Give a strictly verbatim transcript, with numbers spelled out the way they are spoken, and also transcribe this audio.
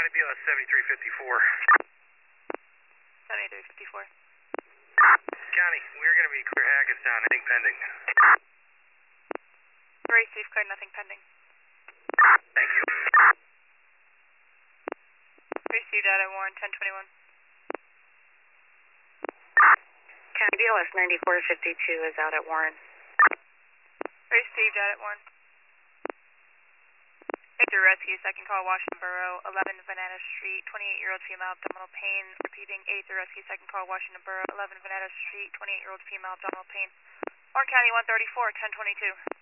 County B L S seventy-three fifty-four. seventy-three fifty-four. County, we're going to be clear Hackettstown, anything pending. Received, clear, nothing pending. Thank you. Received out at Warren, ten twenty-one. County B L S ninety-four fifty-two is out at Warren. Received out at Warren. Victor Rescue, second call, Washington Borough, eleven Vanetta Street, twenty-eight-year-old female, abdominal pain. Repeating, eighth Rescue, second call, Washington Borough, eleven Vanetta Street, twenty-eight-year-old female, abdominal pain. Warren County one thirty-four, ten twenty-two.